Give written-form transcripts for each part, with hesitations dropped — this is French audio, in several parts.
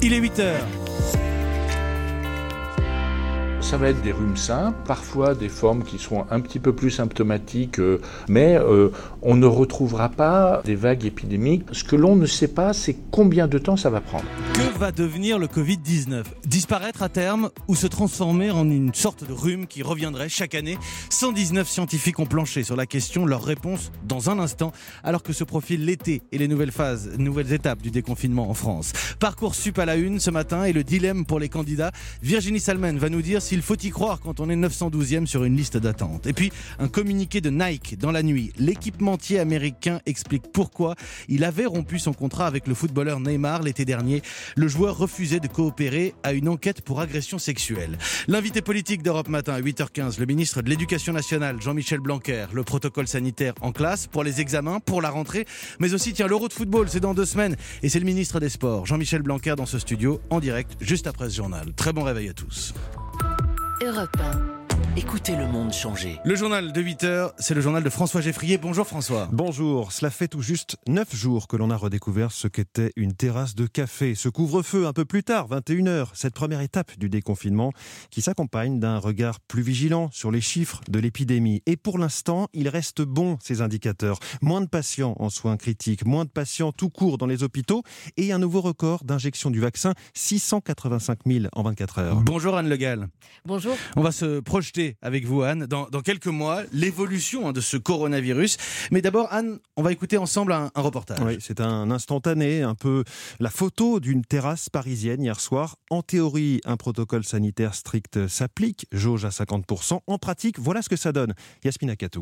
il est 8h. Ça va être des rhumes simples, parfois des formes qui seront un petit peu plus symptomatiques, mais on ne retrouvera pas des vagues épidémiques. Ce que l'on ne sait pas, c'est combien de temps ça va prendre. Que va devenir le Covid-19 ? Disparaître à terme ou se transformer en une sorte de rhume qui reviendrait chaque année ? 119 scientifiques ont planché sur la question, leur réponse dans un instant, alors que se profile l'été et les nouvelles étapes du déconfinement en France. Parcoursup à la une ce matin et le dilemme pour les candidats. Virginie Salmen va nous dire s'il faut y croire quand on est 912e sur une liste d'attente. Et puis, un communiqué de Nike dans la nuit. L'équipementier américain explique pourquoi il avait rompu son contrat avec le footballeur Neymar l'été dernier. Le joueur refusait de coopérer à une enquête pour agression sexuelle. L'invité politique d'Europe Matin à 8h15, le ministre de l'Éducation nationale, Jean-Michel Blanquer. Le protocole sanitaire en classe, pour les examens, pour la rentrée, mais aussi, l'Euro de football, c'est dans 2 semaines. Et c'est le ministre des Sports, Jean-Michel Blanquer, dans ce studio, en direct, juste après ce journal. Très bon réveil à tous. Europe 1. Écoutez le monde changer. Le journal de 8h, c'est le journal de François Geffrier. Bonjour François. Bonjour, cela fait tout juste 9 jours que l'on a redécouvert ce qu'était une terrasse de café. Ce couvre-feu un peu plus tard, 21h, cette première étape du déconfinement qui s'accompagne d'un regard plus vigilant sur les chiffres de l'épidémie. Et pour l'instant, il reste bon ces indicateurs. Moins de patients en soins critiques, moins de patients tout court dans les hôpitaux et un nouveau record d'injection du vaccin, 685 000 en 24 heures. Bonjour Anne Le Gall. Bonjour. On va se projeter avec vous Anne dans quelques mois l'évolution de ce coronavirus. Mais d'abord Anne, on va écouter ensemble un reportage. Oui, c'est un instantané, un peu la photo d'une terrasse parisienne hier soir. En théorie, un protocole sanitaire strict s'applique, jauge à 50%. En pratique, voilà ce que ça donne. Yasmina Katou.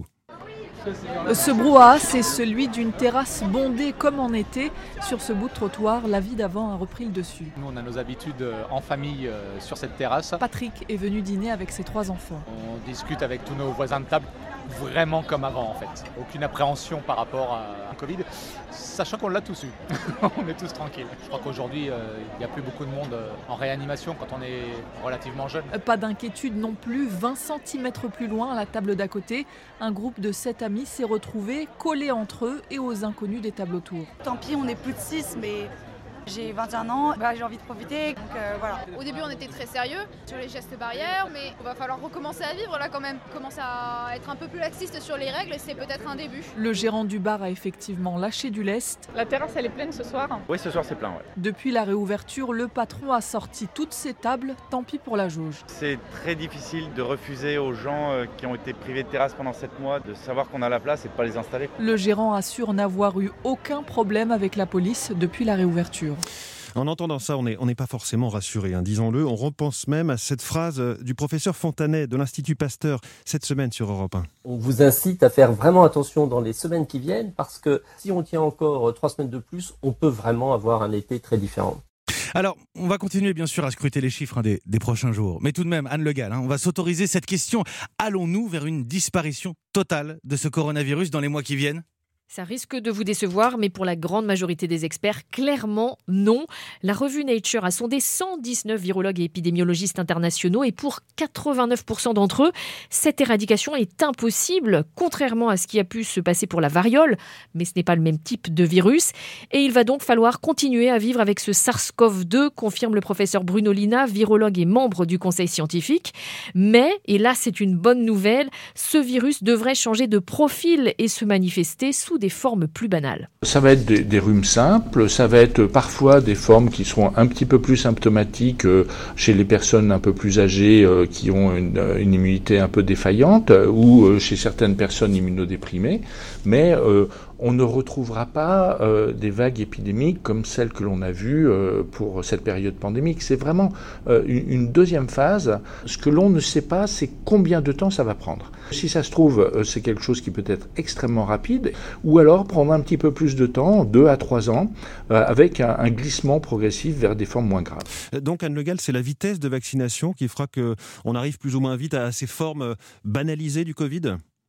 Ce brouhaha, c'est celui d'une terrasse bondée comme en été. Sur ce bout de trottoir, la vie d'avant a repris le dessus. Nous, on a nos habitudes en famille sur cette terrasse. Patrick est venu dîner avec ses 3 enfants. On discute avec tous nos voisins de table vraiment comme avant en fait. Aucune appréhension par rapport à Covid, sachant qu'on l'a tous eu. On est tous tranquilles. Je crois qu'aujourd'hui, il n'y a plus beaucoup de monde en réanimation quand on est relativement jeune. Pas d'inquiétude non plus. 20 cm plus loin, à la table d'à côté, un groupe de 7 amis s'est retrouvé collés entre eux et aux inconnus des tables autour. Tant pis, on est plus de 6, mais j'ai 21 ans, j'ai envie de profiter, donc voilà. Au début, on était très sérieux sur les gestes barrières, mais il va falloir recommencer à vivre là quand même. Commencer à être un peu plus laxiste sur les règles, c'est peut-être un début. Le gérant du bar a effectivement lâché du lest. La terrasse, elle est pleine ce soir ? Oui, ce soir, c'est plein, ouais. Depuis la réouverture, le patron a sorti toutes ses tables, tant pis pour la jauge. C'est très difficile de refuser aux gens qui ont été privés de terrasse pendant 7 mois de savoir qu'on a la place et de ne pas les installer. Le gérant assure n'avoir eu aucun problème avec la police depuis la réouverture. En entendant ça, on n'est pas forcément rassuré, disons-le. On repense même à cette phrase du professeur Fontanet de l'Institut Pasteur cette semaine sur Europe 1. On vous incite à faire vraiment attention dans les semaines qui viennent parce que si on tient encore 3 semaines de plus, on peut vraiment avoir un été très différent. Alors, on va continuer bien sûr à scruter les chiffres des prochains jours. Mais tout de même, Anne Le Gall, on va s'autoriser cette question. Allons-nous vers une disparition totale de ce coronavirus dans les mois qui viennent ? Ça risque de vous décevoir, mais pour la grande majorité des experts, clairement non. La revue Nature a sondé 119 virologues et épidémiologistes internationaux et pour 89% d'entre eux, cette éradication est impossible, contrairement à ce qui a pu se passer pour la variole, mais ce n'est pas le même type de virus. Et il va donc falloir continuer à vivre avec ce SARS-CoV-2, confirme le professeur Bruno Lina, virologue et membre du conseil scientifique. Mais, et là c'est une bonne nouvelle, ce virus devrait changer de profil et se manifester sous des formes plus banales. Ça va être des rhumes simples, ça va être parfois des formes qui seront un petit peu plus symptomatiques chez les personnes un peu plus âgées qui ont une immunité un peu défaillante ou chez certaines personnes immunodéprimées, mais on ne retrouvera pas des vagues épidémiques comme celles que l'on a vues pour cette période pandémique. C'est vraiment une deuxième phase. Ce que l'on ne sait pas, c'est combien de temps ça va prendre. Si ça se trouve, c'est quelque chose qui peut être extrêmement rapide, ou alors prendre un petit peu plus de temps, 2 à 3 ans, avec un glissement progressif vers des formes moins graves. Donc Anne Le Gall, c'est la vitesse de vaccination qui fera qu'on arrive plus ou moins vite à ces formes banalisées du Covid ?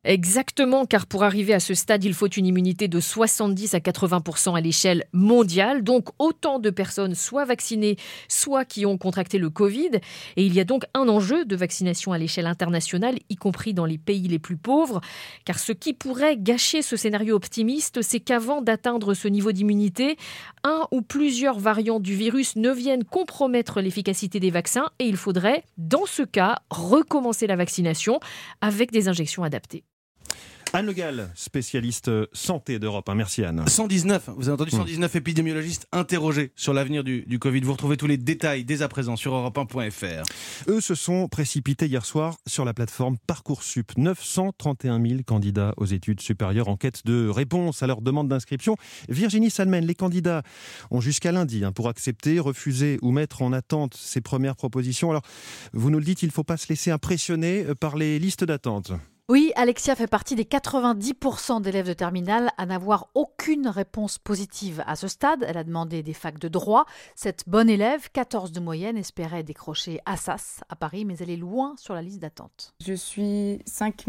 Exactement, car pour arriver à ce stade, il faut une immunité de 70 à 80% à l'échelle mondiale. Donc autant de personnes soit vaccinées, soit qui ont contracté le Covid. Et il y a donc un enjeu de vaccination à l'échelle internationale, y compris dans les pays les plus pauvres. Car ce qui pourrait gâcher ce scénario optimiste, c'est qu'avant d'atteindre ce niveau d'immunité, un ou plusieurs variants du virus ne viennent compromettre l'efficacité des vaccins. Et il faudrait, dans ce cas, recommencer la vaccination avec des injections adaptées. Anne Le Gall, spécialiste santé d'Europe. Merci Anne. 119, vous avez entendu 119 épidémiologistes interrogés sur l'avenir du Covid. Vous retrouvez tous les détails dès à présent sur europe1.fr. Eux se sont précipités hier soir sur la plateforme Parcoursup. 931 000 candidats aux études supérieures en quête de réponse à leur demande d'inscription. Virginie Salmen, les candidats ont jusqu'à lundi pour accepter, refuser ou mettre en attente ces premières propositions. Alors, vous nous le dites, il ne faut pas se laisser impressionner par les listes d'attente. Oui, Alexia fait partie des 90% d'élèves de terminale à n'avoir aucune réponse positive. À ce stade, elle a demandé des facs de droit. Cette bonne élève, 14 de moyenne, espérait décrocher Assas à Paris, mais elle est loin sur la liste d'attente. Je suis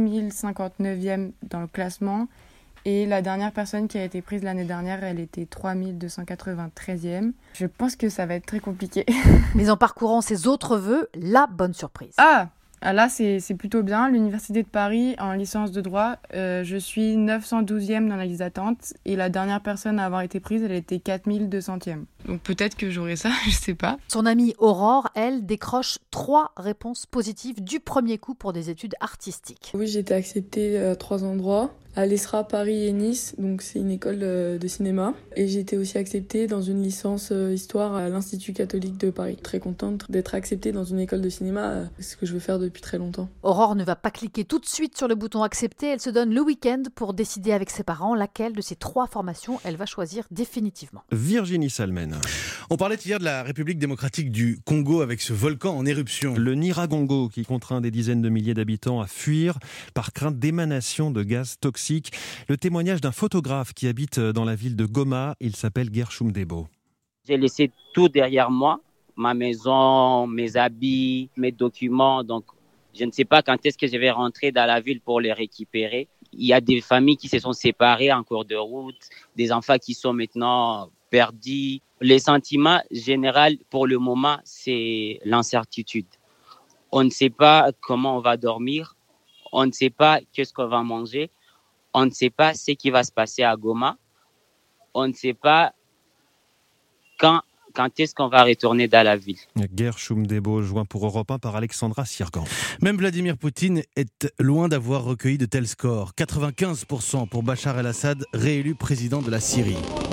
5059e dans le classement et la dernière personne qui a été prise l'année dernière, elle était 3293e. Je pense que ça va être très compliqué. Mais en parcourant ses autres vœux, la bonne surprise. Ah là, c'est plutôt bien. L'Université de Paris, en licence de droit, je suis 912e dans la liste d'attente. Et la dernière personne à avoir été prise, elle était 4200e. Donc peut-être que j'aurai ça, je sais pas. Son amie Aurore, elle, décroche 3 réponses positives du premier coup pour des études artistiques. Oui, j'ai été acceptée à 3 endroits. À l'ESRA Paris et Nice, donc c'est une école de cinéma. Et j'ai été aussi acceptée dans une licence histoire à l'Institut catholique de Paris. Très contente d'être acceptée dans une école de cinéma, c'est ce que je veux faire depuis très longtemps. Aurore ne va pas cliquer tout de suite sur le bouton accepter, elle se donne le week-end pour décider avec ses parents laquelle de ces 3 formations elle va choisir définitivement. Virginie Salmen. On parlait hier de la République démocratique du Congo avec ce volcan en éruption. Le Nyiragongo qui contraint des dizaines de milliers d'habitants à fuir par crainte d'émanation de gaz toxiques. Le témoignage d'un photographe qui habite dans la ville de Goma, il s'appelle Gershom Debo. J'ai laissé tout derrière moi, ma maison, mes habits, mes documents. Donc, je ne sais pas quand est-ce que je vais rentrer dans la ville pour les récupérer. Il y a des familles qui se sont séparées en cours de route, des enfants qui sont maintenant perdus. Le sentiment général pour le moment, c'est l'incertitude. On ne sait pas comment on va dormir, on ne sait pas qu'est-ce qu'on va manger. On ne sait pas ce qui va se passer à Goma. On ne sait pas quand est-ce qu'on va retourner dans la ville. Gershom Debo, joint pour Europe 1 par Alexandra Sirgan. Même Vladimir Poutine est loin d'avoir recueilli de tels scores. 95% pour Bachar el-Assad, réélu président de la Syrie.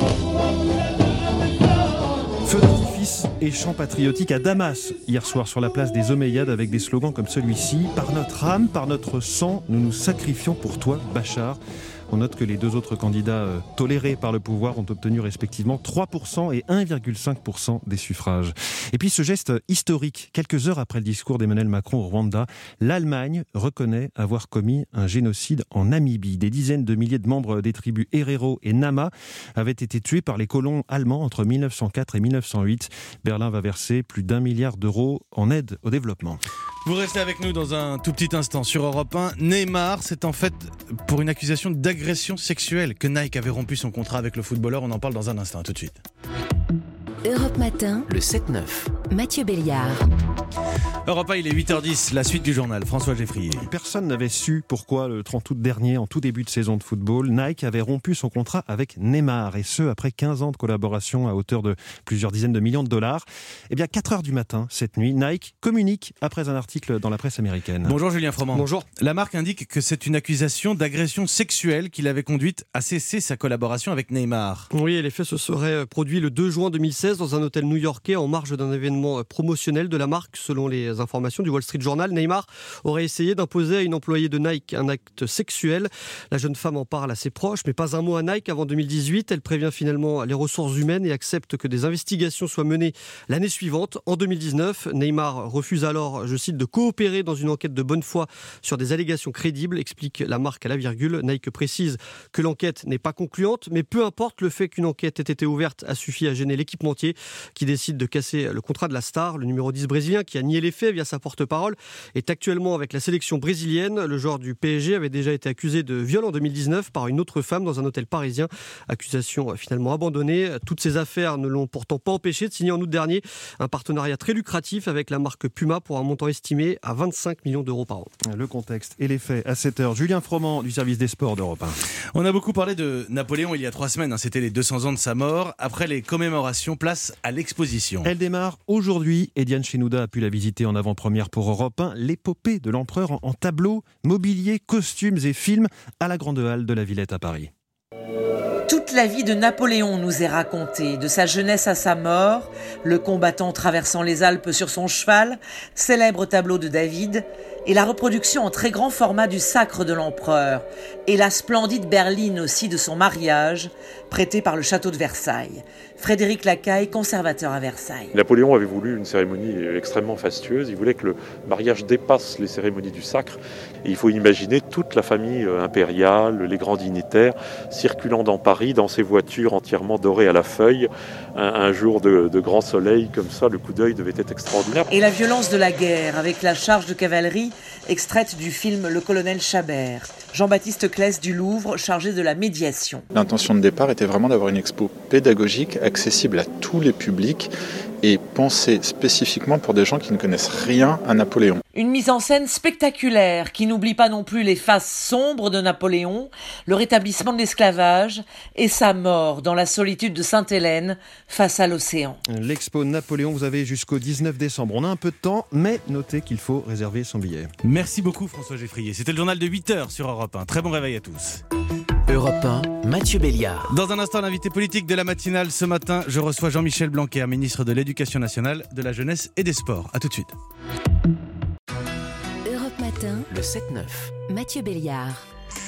Feu d'artifice et chants patriotiques à Damas, hier soir sur la place des Omeyyades avec des slogans comme celui-ci. Par notre âme, par notre sang, nous nous sacrifions pour toi, Bachar. On note que les 2 autres candidats tolérés par le pouvoir ont obtenu respectivement 3% et 1,5% des suffrages. Et puis ce geste historique, quelques heures après le discours d'Emmanuel Macron au Rwanda, l'Allemagne reconnaît avoir commis un génocide en Namibie. Des dizaines de milliers de membres des tribus Herero et Nama avaient été tués par les colons allemands entre 1904 et 1908. Berlin va verser plus d'1 milliard d'euros en aide au développement. Vous restez avec nous dans un tout petit instant sur Europe 1. Neymar, c'est en fait pour une accusation d'agression sexuelle que Nike avait rompu son contrat avec le footballeur. On en parle dans un instant, tout de suite. Europe Matin, le 7-9. Mathieu Béliard. Europe 1, il est 8h10, la suite du journal. François Geffrier. Personne n'avait su pourquoi le 30 août dernier, en tout début de saison de football, Nike avait rompu son contrat avec Neymar, et ce après 15 ans de collaboration à hauteur de plusieurs dizaines de millions de dollars. Eh bien, 4h du matin, cette nuit, Nike communique après un article dans la presse américaine. Bonjour Julien Froment. Bonjour. La marque indique que c'est une accusation d'agression sexuelle qui l'avait conduite à cesser sa collaboration avec Neymar. Oui, et les faits se seraient produits le 2 juin 2016 dans un hôtel new-yorkais en marge d'un événement promotionnel de la marque. Selon les informations du Wall Street Journal, Neymar aurait essayé d'imposer à une employée de Nike un acte sexuel. La jeune femme en parle à ses proches, mais pas un mot à Nike avant 2018. Elle prévient finalement les ressources humaines et accepte que des investigations soient menées l'année suivante. En 2019, Neymar refuse alors, je cite, de coopérer dans une enquête de bonne foi sur des allégations crédibles, explique la marque à la virgule. Nike précise que l'enquête n'est pas concluante, mais peu importe, le fait qu'une enquête ait été ouverte a suffi à gêner l'équipementier qui décide de casser le contrat de la star. Le numéro 10 brésilien qui a nié les faits fait via sa porte-parole, est actuellement avec la sélection brésilienne. Le joueur du PSG avait déjà été accusé de viol en 2019 par une autre femme dans un hôtel parisien. Accusation finalement abandonnée. Toutes ces affaires ne l'ont pourtant pas empêché de signer en août dernier un partenariat très lucratif avec la marque Puma pour un montant estimé à 25 millions d'euros par an. Le contexte et les faits à 7h. Julien Froment du service des sports d'Europe 1. On a beaucoup parlé de Napoléon il y a 3 semaines, c'était les 200 ans de sa mort. Après les commémorations, place à l'exposition. Elle démarre aujourd'hui et Diane Chenouda a pu la visiter en avant-première pour Europe 1. L'épopée de l'empereur en tableaux, mobilier, costumes et films à la Grande Halle de la Villette à Paris. Toute la vie de Napoléon nous est racontée, de sa jeunesse à sa mort, le combattant traversant les Alpes sur son cheval, célèbre tableau de David, et la reproduction en très grand format du sacre de l'empereur, et la splendide berline aussi de son mariage, prêtée par le château de Versailles. Frédéric Lacaille, conservateur à Versailles. Napoléon avait voulu une cérémonie extrêmement fastueuse, il voulait que le mariage dépasse les cérémonies du sacre, et il faut imaginer toute la famille impériale, les grands dignitaires, circulant dans Paris, dans ces voitures entièrement dorées à la feuille, un jour de grand soleil, comme ça, le coup d'œil devait être extraordinaire. Et la violence de la guerre, avec la charge de cavalerie, extraite du film Le Colonel Chabert. Jean-Baptiste Claes du Louvre, chargé de la médiation. L'intention de départ était vraiment d'avoir une expo pédagogique, accessible à tous les publics et pensée spécifiquement pour des gens qui ne connaissent rien à Napoléon. Une mise en scène spectaculaire qui n'oublie pas non plus les faces sombres de Napoléon, le rétablissement de l'esclavage et sa mort dans la solitude de Sainte-Hélène face à l'océan. L'expo Napoléon, vous avez jusqu'au 19 décembre. On a un peu de temps, mais notez qu'il faut réserver son billet. Merci beaucoup François Geffrier. C'était le journal de 8h sur Europe 1. Très bon réveil à tous. Europe 1, Mathieu Béliard. Dans un instant, l'invité politique de la matinale ce matin, je reçois Jean-Michel Blanquer, ministre de l'Éducation nationale, de la jeunesse et des sports. A tout de suite. Europe Matin, le 7-9. Mathieu Béliard.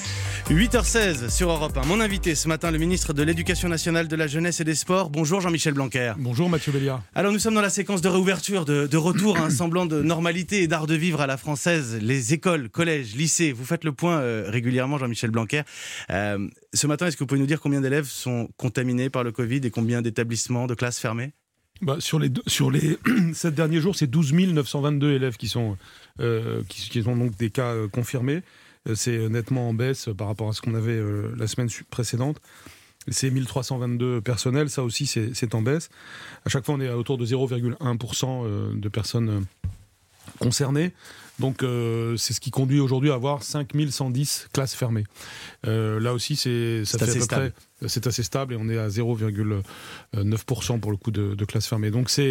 8h16 sur Europe 1. Mon invité ce matin, le ministre de l'Éducation nationale, de la jeunesse et des sports. Bonjour Jean-Michel Blanquer. Bonjour Mathieu Béliard. Alors nous sommes dans la séquence de réouverture, de retour à un semblant de normalité et d'art de vivre à la française. Les écoles, collèges, lycées, vous faites le point régulièrement Jean-Michel Blanquer. Ce matin, est-ce que vous pouvez nous dire combien d'élèves sont contaminés par le Covid et combien d'établissements, de classes fermées ? Sur les 7 derniers jours, c'est 12 922 élèves qui ont donc des cas confirmés. C'est nettement en baisse par rapport à ce qu'on avait la semaine précédente. C'est 1322 personnels, ça aussi c'est en baisse. À chaque fois, on est autour de 0,1% de personnes concernées. Donc c'est ce qui conduit aujourd'hui à avoir 5110 classes fermées. Là aussi, c'est assez stable et on est à 0,9% pour le coup de classes fermées. Donc c'est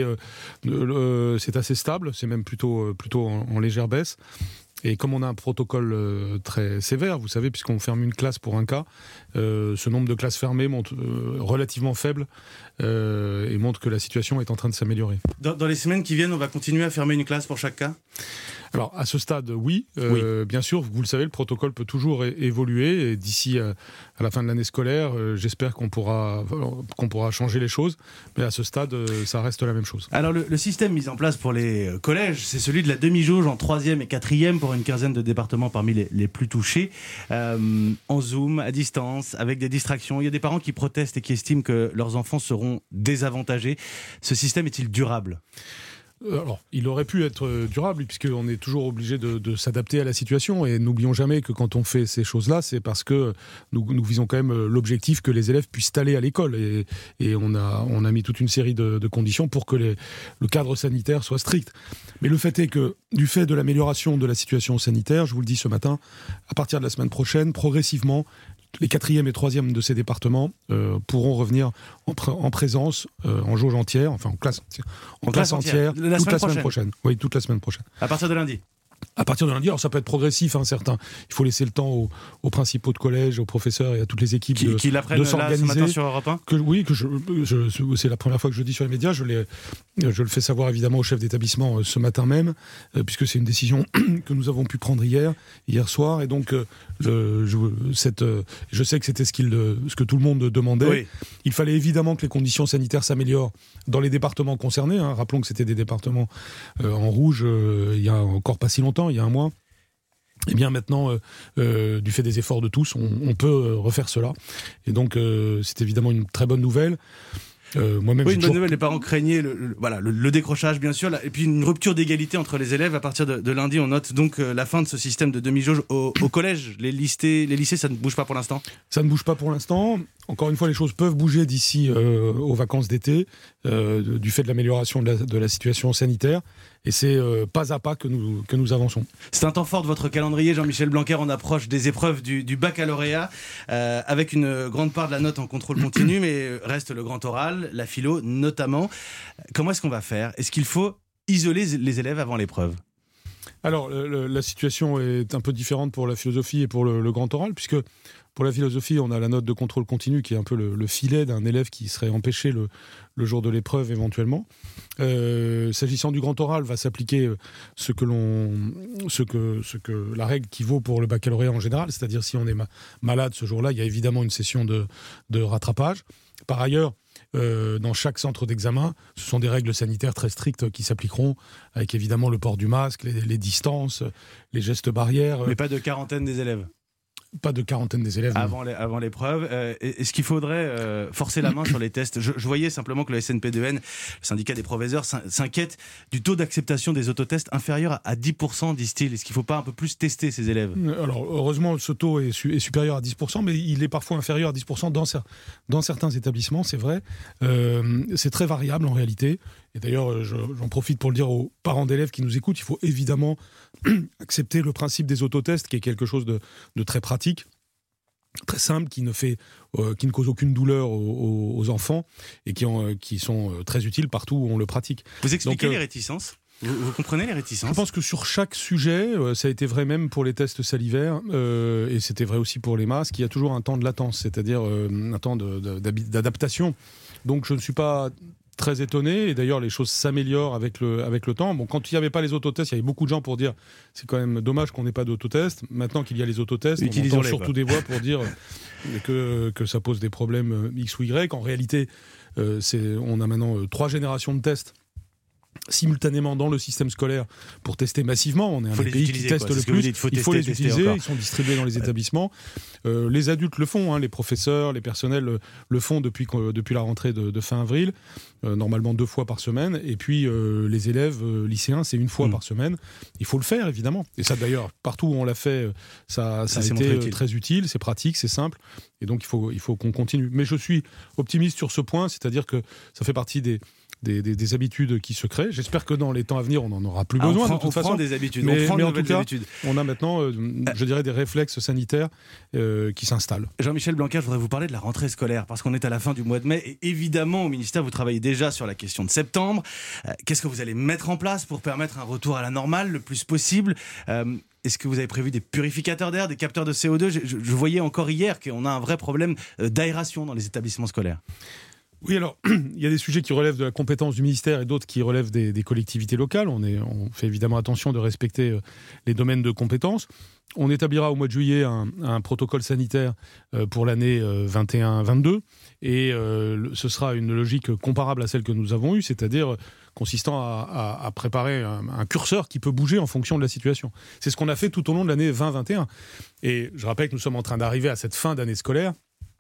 assez stable, c'est même plutôt en légère baisse. Et comme on a un protocole très sévère, vous savez, puisqu'on ferme une classe pour un cas, ce nombre de classes fermées monte relativement faible et montre que la situation est en train de s'améliorer. Dans les semaines qui viennent, on va continuer à fermer une classe pour chaque cas ? Alors, à ce stade, oui. Bien sûr, vous le savez, le protocole peut toujours évoluer. Et d'ici à la fin de l'année scolaire, j'espère qu'on pourra changer les choses. Mais à ce stade, ça reste la même chose. Alors, le système mis en place pour les collèges, c'est celui de la demi-jauge en 3e et 4e pour une quinzaine de départements parmi les plus touchés. En Zoom, à distance, avec des distractions. Il y a des parents qui protestent et qui estiment que leurs enfants seront désavantagés. Ce système est-il durable ? Alors, il aurait pu être durable puisqu'on est toujours obligé de s'adapter à la situation et n'oublions jamais que quand on fait ces choses-là, c'est parce que nous visons quand même l'objectif que les élèves puissent aller à l'école et on a mis toute une série de conditions pour que le cadre sanitaire soit strict. Mais le fait est que du fait de l'amélioration de la situation sanitaire, je vous le dis ce matin, à partir de la semaine prochaine, progressivement, les 4e et 3e de ces départements pourront revenir en présence, en jauge entière, enfin en classe entière, toute la semaine prochaine. Oui, toute la semaine prochaine. À partir de lundi. À partir de lundi, alors ça peut être progressif, certains. Il faut laisser le temps aux principaux de collège, aux professeurs et à toutes les équipes qui l'apprennent de s'organiser. Là, ce matin sur Europe 1 c'est la première fois que je le dis sur les médias. Je le fais savoir évidemment au chef d'établissement ce matin même, puisque c'est une décision que nous avons pu prendre hier soir. Et donc, je sais que c'était ce que tout le monde demandait. Oui. Il fallait évidemment que les conditions sanitaires s'améliorent dans les départements concernés. Rappelons que c'était des départements en rouge il y a encore pas si longtemps, il y a un mois. Et bien maintenant, du fait des efforts de tous, on peut refaire cela. Et donc, c'est évidemment une très bonne nouvelle. Moi-même, oui, une bonne nouvelle, les parents craignaient le décrochage, bien sûr, et puis une rupture d'égalité entre les élèves. À partir de lundi, on note donc la fin de ce système de demi-jauge au collège. Les lycées, ça ne bouge pas pour l'instant ? Ça ne bouge pas pour l'instant. Encore une fois, les choses peuvent bouger d'ici aux vacances d'été, du fait de l'amélioration de la situation sanitaire. Et c'est pas à pas que nous avançons. C'est un temps fort de votre calendrier, Jean-Michel Blanquer. On approche des épreuves du baccalauréat, avec une grande part de la note en contrôle continu, mais reste le grand oral, la philo notamment. Comment est-ce qu'on va faire ? Est-ce qu'il faut isoler les élèves avant l'épreuve ? Alors, la situation est un peu différente pour la philosophie et pour le grand oral, puisque pour la philosophie, on a la note de contrôle continu qui est un peu le filet d'un élève qui serait empêché le jour de l'épreuve éventuellement. S'agissant du grand oral, va s'appliquer ce que la règle qui vaut pour le baccalauréat en général, c'est-à-dire si on est malade ce jour-là, il y a évidemment une session de rattrapage. Par ailleurs, dans chaque centre d'examen, ce sont des règles sanitaires très strictes qui s'appliqueront, avec évidemment le port du masque, les distances, les gestes barrières. Mais pas de quarantaine des élèves ? Pas de quarantaine des élèves. Avant l'épreuve. Est-ce qu'il faudrait forcer la main sur les tests ? Je voyais simplement que le SNPDN, le syndicat des professeurs, s'inquiète du taux d'acceptation des autotests inférieur à 10%, disent-ils. Est-ce qu'il ne faut pas un peu plus tester ces élèves ? Alors, heureusement, ce taux est supérieur à 10%, mais il est parfois inférieur à 10% dans certains établissements, c'est vrai. C'est très variable en réalité. Et d'ailleurs, j'en profite pour le dire aux parents d'élèves qui nous écoutent, il faut évidemment accepter le principe des autotests, qui est quelque chose de très pratique, très simple, qui ne cause aucune douleur aux enfants et qui sont très utiles partout où on le pratique. Vous expliquez les réticences ? Vous comprenez les réticences ? Je pense que sur chaque sujet, ça a été vrai même pour les tests salivaires, et c'était vrai aussi pour les masques, il y a toujours un temps de latence, c'est-à-dire un temps d'adaptation. Donc je ne suis pas très étonné, et d'ailleurs les choses s'améliorent avec le temps. Bon, quand il n'y avait pas les autotests, il y avait beaucoup de gens pour dire c'est quand même dommage qu'on n'ait pas d'autotests. Maintenant qu'il y a les autotests, on entend surtout des voix pour dire que ça pose des problèmes X ou Y. En réalité, on a maintenant 3 générations de tests simultanément dans le système scolaire pour tester massivement. On est un des pays qui teste le plus. Il faut les utiliser, ils sont distribués dans les établissements. Les adultes le font, les professeurs, les personnels le font depuis la rentrée de fin avril, normalement 2 fois par semaine. Et puis les élèves lycéens, c'est 1 fois par semaine. Il faut le faire, évidemment. Et ça, d'ailleurs, partout où on l'a fait, ça a été très utile, c'est pratique, c'est simple. Et donc, il faut qu'on continue. Mais je suis optimiste sur ce point, c'est-à-dire que ça fait partie des habitudes qui se créent. J'espère que dans les temps à venir, on n'en aura plus besoin. On prend des habitudes. Mais en tout cas, on a maintenant, je dirais, des réflexes sanitaires qui s'installent. Jean-Michel Blanquer, je voudrais vous parler de la rentrée scolaire, parce qu'on est à la fin du mois de mai. Et évidemment, au ministère, vous travaillez déjà sur la question de septembre. Qu'est-ce que vous allez mettre en place pour permettre un retour à la normale le plus possible ? Est-ce que vous avez prévu des purificateurs d'air, des capteurs de CO2 ? Je voyais encore hier qu'on a un vrai problème d'aération dans les établissements scolaires. Oui, alors, il y a des sujets qui relèvent de la compétence du ministère et d'autres qui relèvent des collectivités locales. On fait évidemment attention de respecter les domaines de compétences. On établira au mois de juillet un protocole sanitaire pour l'année 21-22 et ce sera une logique comparable à celle que nous avons eue, c'est-à-dire consistant à préparer un curseur qui peut bouger en fonction de la situation. C'est ce qu'on a fait tout au long de l'année 2021. Et je rappelle que nous sommes en train d'arriver à cette fin d'année scolaire,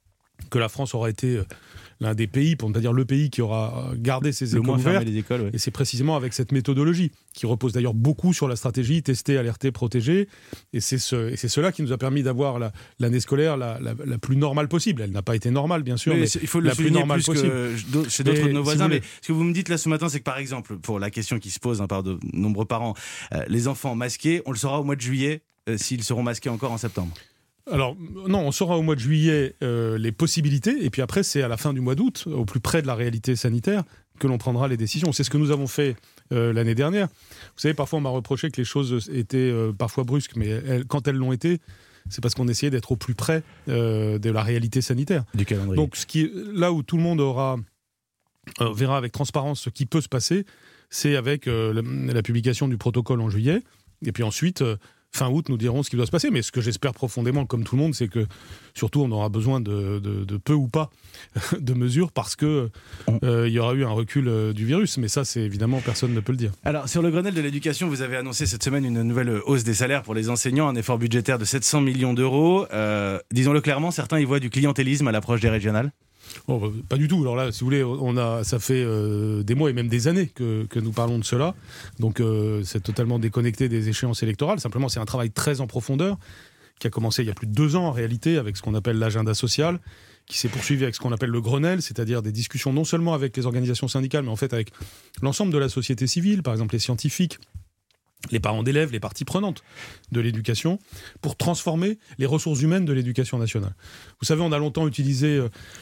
que la France aura été l'un des pays, pour ne pas dire le pays, qui aura gardé ses écoles ouvertes. Et c'est précisément avec cette méthodologie, qui repose d'ailleurs beaucoup sur la stratégie tester, alerter, protéger. Et c'est cela qui nous a permis d'avoir l'année scolaire la plus normale possible. Elle n'a pas été normale, bien sûr, mais il faut la plus normale possible. Que chez d'autres de nos voisins. Mais ce que vous me dites là ce matin, c'est que par exemple, pour la question qui se pose par de nombreux parents, les enfants masqués, on le saura au mois de juillet s'ils seront masqués encore en septembre. Alors, non, on saura au mois de juillet les possibilités, et puis après, c'est à la fin du mois d'août, au plus près de la réalité sanitaire, que l'on prendra les décisions. C'est ce que nous avons fait l'année dernière. Vous savez, parfois, on m'a reproché que les choses étaient parfois brusques, mais quand elles l'ont été, c'est parce qu'on essayait d'être au plus près de la réalité sanitaire. Du calendrier. Donc, là où tout le monde verra avec transparence ce qui peut se passer, c'est avec la publication du protocole en juillet, et puis ensuite... fin août, nous dirons ce qui doit se passer. Mais ce que j'espère profondément, comme tout le monde, c'est que surtout on aura besoin de peu ou pas de mesures parce que il y aura eu un recul du virus. Mais ça, c'est évidemment, personne ne peut le dire. Alors, sur le Grenelle de l'éducation, vous avez annoncé cette semaine une nouvelle hausse des salaires pour les enseignants, un effort budgétaire de 700 millions d'euros. Disons-le clairement, certains y voient du clientélisme à l'approche des régionales. Pas du tout. Alors là, si vous voulez, ça fait des mois et même des années que nous parlons de cela. Donc c'est totalement déconnecté des échéances électorales. Simplement, c'est un travail très en profondeur qui a commencé il y a plus de 2 ans en réalité avec ce qu'on appelle l'agenda social, qui s'est poursuivi avec ce qu'on appelle le Grenelle, c'est-à-dire des discussions non seulement avec les organisations syndicales, mais en fait avec l'ensemble de la société civile, par exemple les scientifiques, les parents d'élèves, les parties prenantes de l'éducation, pour transformer les ressources humaines de l'éducation nationale. Vous savez, on a longtemps utilisé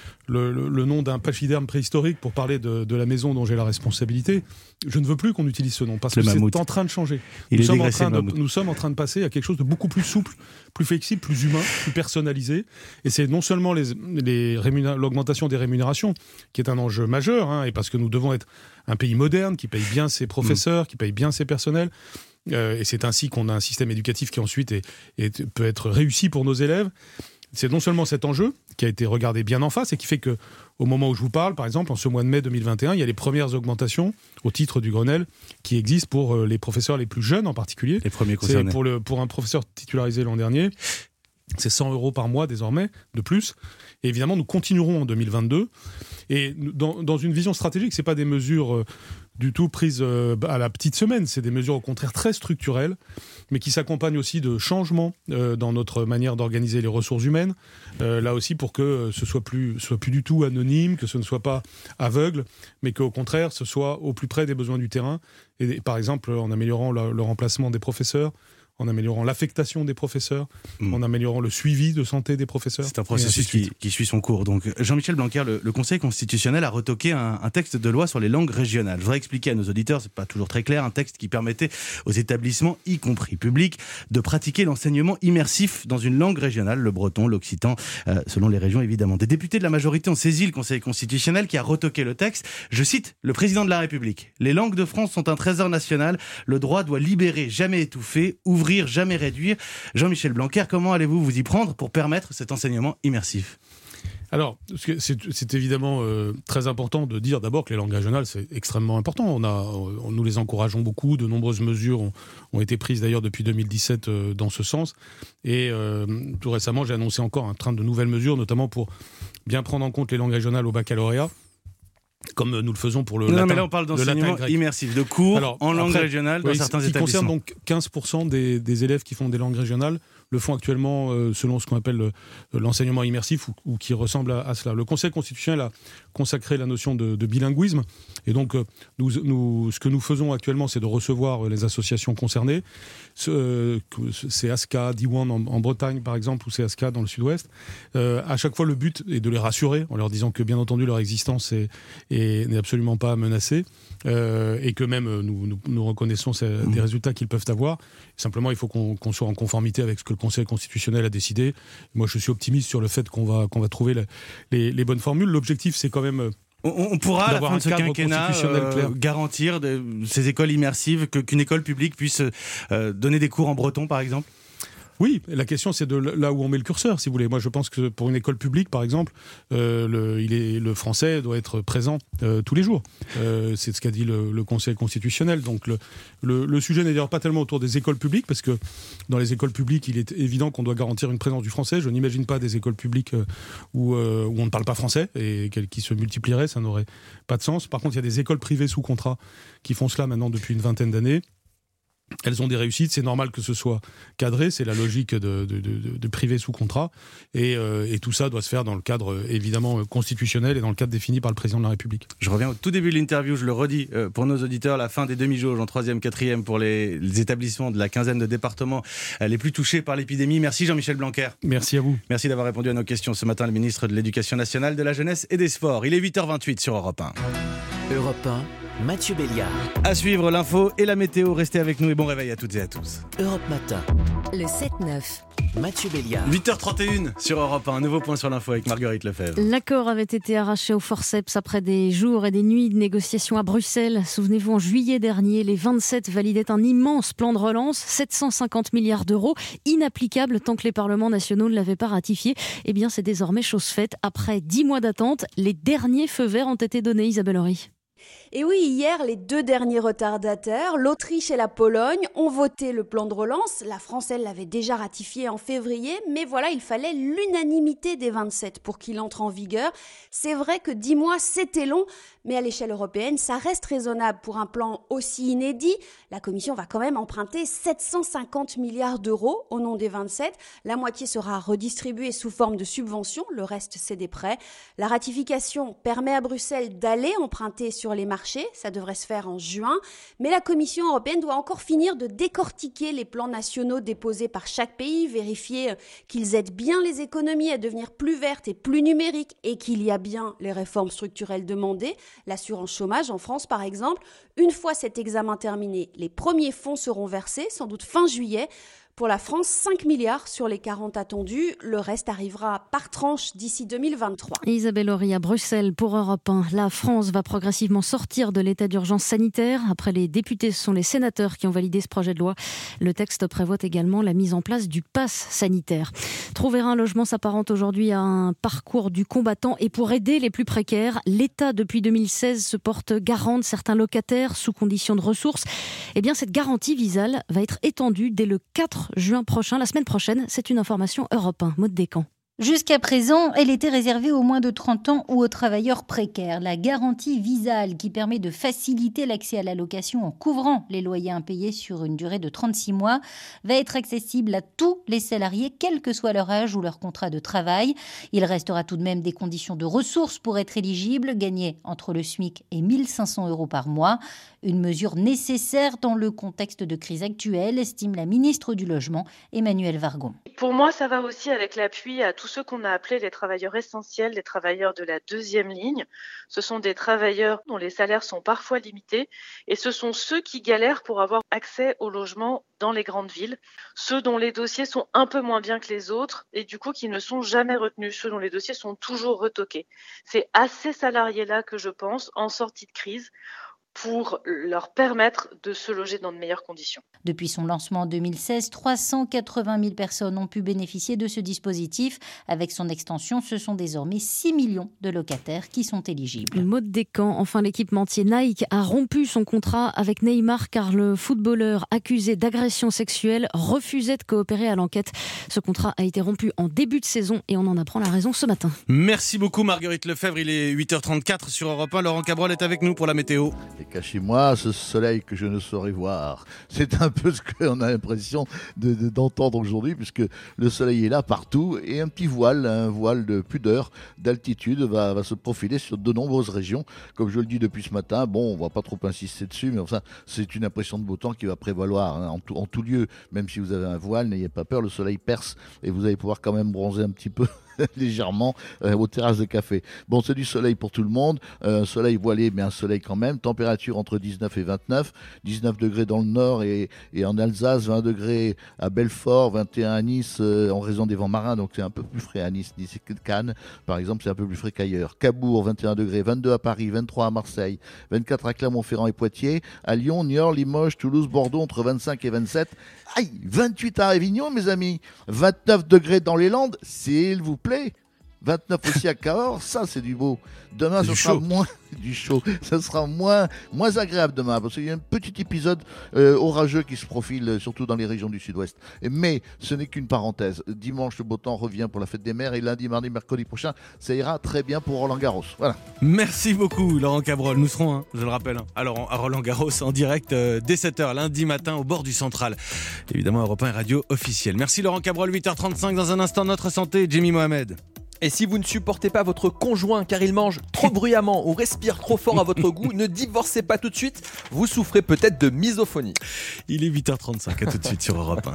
le nom d'un pachyderme préhistorique pour parler de la maison dont j'ai la responsabilité. Je ne veux plus qu'on utilise ce nom, parce que c'est en train de changer. Nous sommes en train de passer à quelque chose de beaucoup plus souple, plus flexible, plus humain, plus personnalisé. Et c'est non seulement l'augmentation des rémunérations, qui est un enjeu majeur, et parce que nous devons être un pays moderne, qui paye bien ses professeurs, qui paye bien ses personnels. Et c'est ainsi qu'on a un système éducatif qui ensuite peut être réussi pour nos élèves. C'est non seulement cet enjeu qui a été regardé bien en face et qui fait que, au moment où je vous parle, par exemple, en ce mois de mai 2021, il y a les premières augmentations au titre du Grenelle qui existent pour les professeurs les plus jeunes en particulier. Les premiers concernés. Pour un professeur titularisé l'an dernier, c'est 100 € par mois désormais, de plus. Et évidemment, nous continuerons en 2022. Et dans une vision stratégique, ce n'est pas des mesures du tout prises à la petite semaine. C'est des mesures au contraire très structurelles, mais qui s'accompagnent aussi de changements dans notre manière d'organiser les ressources humaines. Là aussi, pour que ce soit plus du tout anonyme, que ce ne soit pas aveugle, mais qu'au contraire, ce soit au plus près des besoins du terrain. Et par exemple, en améliorant le remplacement des professeurs, en améliorant l'affectation des professeurs, en améliorant le suivi de santé des professeurs. C'est un processus qui suit son cours. Donc, Jean-Michel Blanquer, le Conseil constitutionnel a retoqué un texte de loi sur les langues régionales. Je voudrais expliquer à nos auditeurs, c'est pas toujours très clair, un texte qui permettait aux établissements, y compris publics, de pratiquer l'enseignement immersif dans une langue régionale, le breton, l'occitan, selon les régions évidemment. Des députés de la majorité ont saisi le Conseil constitutionnel qui a retoqué le texte. Je cite le président de la République. « Les langues de France sont un trésor national. Le droit doit libérer, jamais étouffer, ouvrir, jamais réduire. » Jean-Michel Blanquer, comment allez-vous vous y prendre pour permettre cet enseignement immersif ? Alors, c'est évidemment très important de dire d'abord que les langues régionales, c'est extrêmement important. Nous les encourageons beaucoup. De nombreuses mesures ont été prises d'ailleurs depuis 2017 dans ce sens. Et tout récemment, j'ai annoncé encore un train de nouvelles mesures, notamment pour bien prendre en compte les langues régionales au baccalauréat, comme nous le faisons pour le latin. Non, mais là, on parle d'enseignement immersif, de cours en langue régionale dans certains établissements. Qui concerne donc 15% des élèves qui font des langues régionales, le font actuellement selon ce qu'on appelle l'enseignement immersif ou qui ressemble à cela. Le Conseil constitutionnel a consacré la notion de bilinguisme et donc ce que nous faisons actuellement, c'est de recevoir les associations concernées. C'est ASCA, Diwan en Bretagne par exemple, ou c'est ASCA dans le sud-ouest. À chaque fois, le but est de les rassurer en leur disant que bien entendu leur existence n'est absolument pas menacée et que même nous reconnaissons des résultats qu'ils peuvent avoir. Simplement, il faut qu'on soit en conformité avec ce que le Conseil constitutionnel a décidé. Moi, je suis optimiste sur le fait qu'on va trouver les bonnes formules. L'objectif, c'est quand même... On pourra, à la fin de ce quinquennat, garantir ces écoles immersives, qu'une école publique puisse donner des cours en breton, par exemple ? Oui, la question c'est de là où on met le curseur, si vous voulez. Moi, je pense que pour une école publique, par exemple, le français doit être présent tous les jours. C'est ce qu'a dit le Conseil constitutionnel. Donc le sujet n'est d'ailleurs pas tellement autour des écoles publiques, parce que dans les écoles publiques, il est évident qu'on doit garantir une présence du français. Je n'imagine pas des écoles publiques où on ne parle pas français et qui se multiplieraient, ça n'aurait pas de sens. Par contre, il y a des écoles privées sous contrat qui font cela maintenant depuis une vingtaine d'années. Elles ont des réussites, c'est normal que ce soit cadré, c'est la logique de privé sous contrat, et tout ça doit se faire dans le cadre évidemment constitutionnel et dans le cadre défini par le président de la République. Je reviens au tout début de l'interview, je le redis pour nos auditeurs, la fin des demi-jauges en 3e, 4e pour les établissements de la quinzaine de départements les plus touchés par l'épidémie. Merci Jean-Michel Blanquer. Merci à vous. Merci d'avoir répondu à nos questions ce matin, le ministre de l'Éducation nationale, de la jeunesse et des sports. Il est 8h28 sur Europe 1. Europe 1. Mathieu Béliard. À suivre l'info et la météo. Restez avec nous et bon réveil à toutes et à tous. Europe Matin. Le 7-9. Mathieu Béliard. 8h31 sur Europe 1. Un nouveau point sur l'info avec Marguerite Lefebvre. L'accord avait été arraché au forceps après des jours et des nuits de négociations à Bruxelles. Souvenez-vous, en juillet dernier, les 27 validaient un immense plan de relance, 750 milliards d'euros, inapplicable tant que les parlements nationaux ne l'avaient pas ratifié. Eh bien, c'est désormais chose faite. Après 10 mois d'attente, les derniers feux verts ont été donnés, Isabelle Horry. Et oui, hier, les 2 derniers retardataires, l'Autriche et la Pologne, ont voté le plan de relance. La France, elle, l'avait déjà ratifié en février, mais voilà, il fallait l'unanimité des 27 pour qu'il entre en vigueur. C'est vrai que 10 mois, c'était long, mais à l'échelle européenne, ça reste raisonnable pour un plan aussi inédit. La Commission va quand même emprunter 750 milliards d'euros au nom des 27. La moitié sera redistribuée sous forme de subventions, le reste, c'est des prêts. La ratification permet à Bruxelles d'aller emprunter sur les marchés, ça devrait se faire en juin, mais la Commission européenne doit encore finir de décortiquer les plans nationaux déposés par chaque pays, vérifier qu'ils aident bien les économies à devenir plus vertes et plus numériques et qu'il y a bien les réformes structurelles demandées, l'assurance chômage en France par exemple. Une fois cet examen terminé, les premiers fonds seront versés, sans doute fin juillet. Pour la France, 5 milliards sur les 40 attendus. Le reste arrivera par tranche d'ici 2023. Isabelle Horry à Bruxelles pour Europe 1. La France va progressivement sortir de l'état d'urgence sanitaire. Après les députés, ce sont les sénateurs qui ont validé ce projet de loi. Le texte prévoit également la mise en place du pass sanitaire. Trouver un logement s'apparente aujourd'hui à un parcours du combattant. Et pour aider les plus précaires, l'État, depuis 2016, se porte garant de certains locataires sous conditions de ressources. Eh bien, cette garantie visale va être étendue dès le 4 juin prochain, la semaine prochaine. C'est une information Europe 1. Maud Descamps. Jusqu'à présent, elle était réservée aux moins de 30 ans ou aux travailleurs précaires. La garantie visale, qui permet de faciliter l'accès à la location en couvrant les loyers impayés sur une durée de 36 mois, va être accessible à tous les salariés, quel que soit leur âge ou leur contrat de travail. Il restera tout de même des conditions de ressources pour être éligible, gagner entre le SMIC et 1 500 € par mois. Une mesure nécessaire dans le contexte de crise actuelle, estime la ministre du Logement, Emmanuelle Wargon. Pour moi, ça va aussi avec l'appui à tous ceux qu'on a appelés les travailleurs essentiels, les travailleurs de la deuxième ligne. Ce sont des travailleurs dont les salaires sont parfois limités et ce sont ceux qui galèrent pour avoir accès au logement dans les grandes villes, ceux dont les dossiers sont un peu moins bien que les autres et du coup qui ne sont jamais retenus, ceux dont les dossiers sont toujours retoqués. C'est à ces salariés-là que je pense, en sortie de crise, pour leur permettre de se loger dans de meilleures conditions. Depuis son lancement en 2016, 380 000 personnes ont pu bénéficier de ce dispositif. Avec son extension, ce sont désormais 6 millions de locataires qui sont éligibles. Maud Descamps, enfin l'équipementier Nike a rompu son contrat avec Neymar car le footballeur accusé d'agression sexuelle refusait de coopérer à l'enquête. Ce contrat a été rompu en début de saison et on en apprend la raison ce matin. Merci beaucoup Marguerite Lefebvre, il est 8h34 sur Europe 1. Laurent Cabrol est avec nous pour la météo. Cachez-moi ce soleil que je ne saurais voir. C'est un peu ce qu'on a l'impression d'entendre aujourd'hui, puisque le soleil est là partout et un voile de pudeur, d'altitude va se profiler sur de nombreuses régions. Comme je le dis depuis ce matin, bon, on ne va pas trop insister dessus, mais enfin, c'est une impression de beau temps qui va prévaloir en tout lieu. Même si vous avez un voile, n'ayez pas peur, le soleil perce et vous allez pouvoir quand même bronzer un petit peu. Légèrement aux terrasses de café. Bon, c'est du soleil pour tout le monde, soleil voilé mais un soleil quand même, température entre 19 et 29, 19 degrés dans le nord et en Alsace, 20 degrés à Belfort, 21 à Nice en raison des vents marins, donc c'est un peu plus frais à Nice que Cannes par exemple, c'est un peu plus frais qu'ailleurs. Cabourg 21 degrés, 22 à Paris, 23 à Marseille, 24 à Clermont-Ferrand et Poitiers, à Lyon, Niort, Limoges, Toulouse, Bordeaux entre 25 et 27, 28 à Avignon mes amis, 29 degrés dans les Landes, s'il vous plaît. 29 aussi à Cahors, ça c'est du beau. Demain, ce sera moins du chaud. Ça sera moins agréable demain parce qu'il y a un petit épisode orageux qui se profile, surtout dans les régions du sud-ouest. Mais ce n'est qu'une parenthèse. Dimanche, le beau temps revient pour la fête des mers et lundi, mardi, mercredi prochain, ça ira très bien pour Roland-Garros. Voilà. Merci beaucoup, Laurent Cabrol. Nous serons, je le rappelle, alors à Roland-Garros en direct dès 7h lundi matin au bord du Central. Évidemment, Europe 1 Radio officielle. Merci Laurent Cabrol, 8h35. Dans un instant, notre santé, Jimmy Mohamed. Et si vous ne supportez pas votre conjoint car il mange trop bruyamment ou respire trop fort à votre goût, ne divorcez pas tout de suite, vous souffrez peut-être de misophonie. Il est 8h35, à tout de suite sur Europe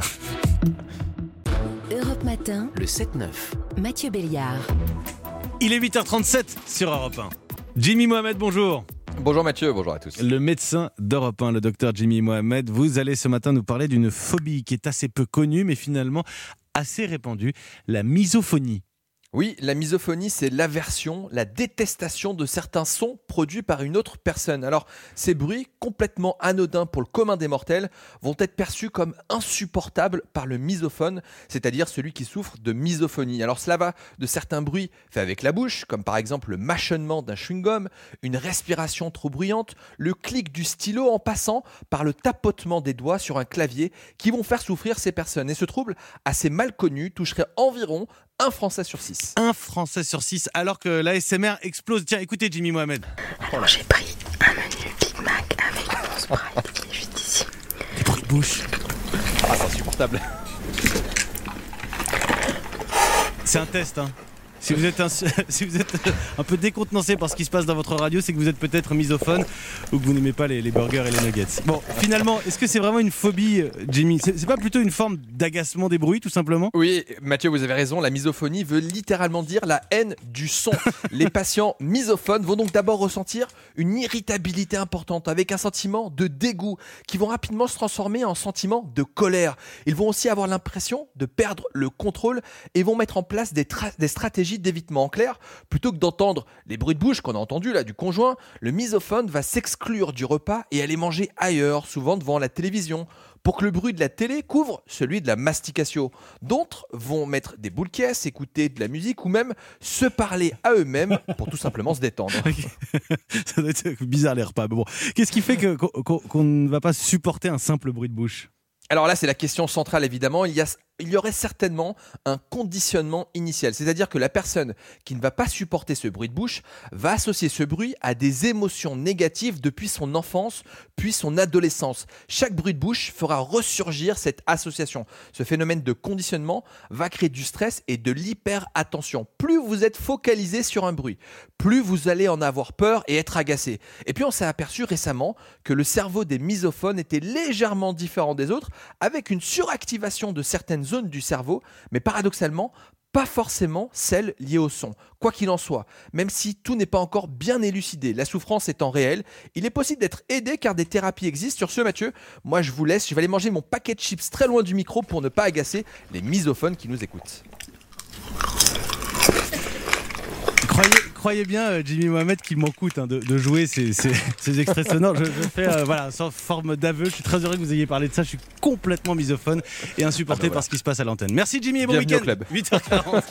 1. Europe Matin, le 7-9. Mathieu Béliard. Il est 8h37 sur Europe 1. Jimmy Mohamed, bonjour. Bonjour Mathieu, bonjour à tous. Le médecin d'Europe 1, le docteur Jimmy Mohamed, vous allez ce matin nous parler d'une phobie qui est assez peu connue mais finalement assez répandue, la misophonie. Oui, la misophonie, c'est l'aversion, la détestation de certains sons produits par une autre personne. Alors, ces bruits, complètement anodins pour le commun des mortels, vont être perçus comme insupportables par le misophone, c'est-à-dire celui qui souffre de misophonie. Alors, cela va de certains bruits faits avec la bouche, comme par exemple le mâchonnement d'un chewing-gum, une respiration trop bruyante, le clic du stylo, en passant par le tapotement des doigts sur un clavier, qui vont faire souffrir ces personnes. Et ce trouble, assez mal connu, toucherait environ 1 Français sur 6. 1 Français sur 6, alors que l'ASMR explose. Tiens, écoutez Jimmy Mohamed. Alors j'ai pris un menu Big Mac avec 11 brailles, il est juste ici. Des bruits de bouche. Ah, c'est insupportable. C'est un test, hein. Si vous êtes un peu décontenancé par ce qui se passe dans votre radio, c'est que vous êtes peut-être misophone ou que vous n'aimez pas les burgers et les nuggets. Bon, finalement, est-ce que c'est vraiment une phobie, Jimmy ? C'est pas plutôt une forme d'agacement des bruits, tout simplement ? Oui, Mathieu, vous avez raison, la misophonie veut littéralement dire la haine du son. Les patients misophones vont donc d'abord ressentir une irritabilité importante avec un sentiment de dégoût qui vont rapidement se transformer en sentiment de colère. Ils vont aussi avoir l'impression de perdre le contrôle et vont mettre en place des stratégies d'évitement. En clair, plutôt que d'entendre les bruits de bouche qu'on a entendus là du conjoint, le misophone va s'exclure du repas et aller manger ailleurs, souvent devant la télévision, pour que le bruit de la télé couvre celui de la mastication. D'autres vont mettre des boules caisses, écouter de la musique ou même se parler à eux-mêmes pour tout simplement se détendre. Ça doit être bizarre les repas. Mais bon, qu'est-ce qui fait qu'on ne va pas supporter un simple bruit de bouche ? Alors là, c'est la question centrale évidemment. Il y aurait certainement un conditionnement initial. C'est-à-dire que la personne qui ne va pas supporter ce bruit de bouche va associer ce bruit à des émotions négatives depuis son enfance, puis son adolescence. Chaque bruit de bouche fera ressurgir cette association. Ce phénomène de conditionnement va créer du stress et de l'hyper-attention. Plus vous êtes focalisé sur un bruit, plus vous allez en avoir peur et être agacé. Et puis on s'est aperçu récemment que le cerveau des misophones était légèrement différent des autres, avec une suractivation de certaines zones du cerveau, mais paradoxalement, pas forcément celles liées au son. Quoi qu'il en soit, même si tout n'est pas encore bien élucidé, la souffrance étant réelle, il est possible d'être aidé car des thérapies existent. Sur ce, Mathieu, moi je vous laisse, je vais aller manger mon paquet de chips très loin du micro pour ne pas agacer les misophones qui nous écoutent. Croyez bien, Jimmy Mohamed, qu'il m'en coûte de jouer ces extraits sonores. Je fais sans forme d'aveu. Je suis très heureux que vous ayez parlé de ça. Je suis complètement misophone et insupporté par ce qui se passe à l'antenne. Merci Jimmy et bon Bienvenue week-end. Au club. 8h40.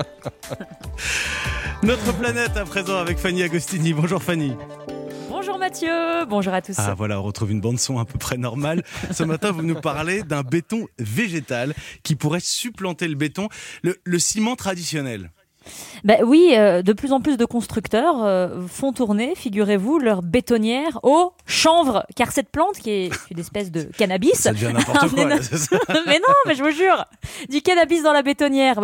Notre planète à présent avec Fanny Agostini. Bonjour Fanny. Bonjour Mathieu, bonjour à tous. Ah voilà, on retrouve une bande son à peu près normale. Ce matin, vous nous parlez d'un béton végétal qui pourrait supplanter le béton, le ciment traditionnel. Ben oui, de plus en plus de constructeurs font tourner, figurez-vous, leur bétonnière au chanvre, car cette plante, qui est une espèce de cannabis... Ça devient n'importe quoi, là, c'est ça. Mais non, mais je vous jure, du cannabis dans la bétonnière...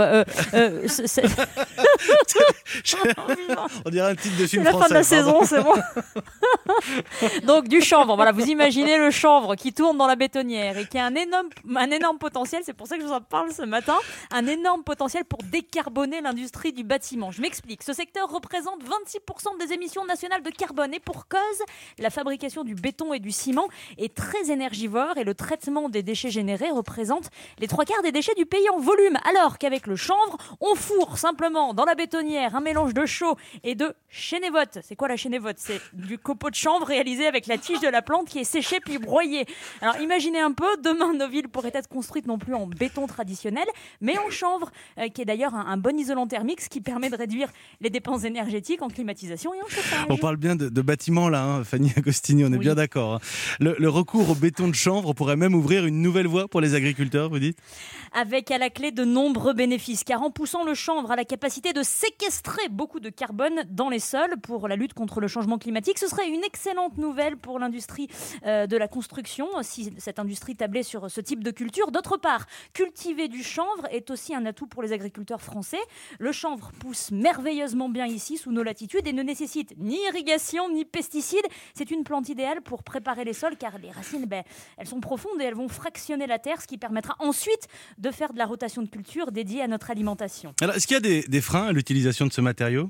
On dirait un titre de film français. C'est la fin de la saison, c'est bon. Donc du chanvre, voilà, vous imaginez le chanvre qui tourne dans la bétonnière et qui a un énorme potentiel, c'est pour ça que je vous en parle ce matin, un énorme potentiel pour décarboner l'industrie du bâtiment. Je m'explique. Ce secteur représente 26% des émissions nationales de carbone et pour cause, la fabrication du béton et du ciment est très énergivore et le traitement des déchets générés représente les 3/4 des déchets du pays en volume. Alors qu'avec le chanvre, on fourre simplement dans la bétonnière un mélange de chaux et de chénévote. C'est quoi la chénévote ? C'est du copeau de chanvre réalisé avec la tige de la plante qui est séchée puis broyée. Alors imaginez un peu, demain nos villes pourraient être construites non plus en béton traditionnel, mais en chanvre, qui est d'ailleurs un bon isolant thermique, ce qui permet de réduire les dépenses énergétiques en climatisation et en chauffage. On parle bien de bâtiments là, hein, Fanny Agostini, on est bien d'accord. Hein. Le recours au béton de chanvre pourrait même ouvrir une nouvelle voie pour les agriculteurs, vous dites ? Avec à la clé de nombreux bénéfices, car en poussant le chanvre à la capacité de séquestrer beaucoup de carbone dans les sols pour la lutte contre le changement climatique, ce serait une excellente nouvelle pour l'industrie de la construction, si cette industrie tablait sur ce type de culture. D'autre part, cultiver du chanvre est aussi un atout pour les agriculteurs français. Le chanvre pousse merveilleusement bien ici, sous nos latitudes, et ne nécessite ni irrigation ni pesticides. C'est une plante idéale pour préparer les sols, car les racines, elles sont profondes et elles vont fractionner la terre, ce qui permettra ensuite de faire de la rotation de culture dédiée à notre alimentation. Alors, est-ce qu'il y a des freins à l'utilisation de ce matériau ?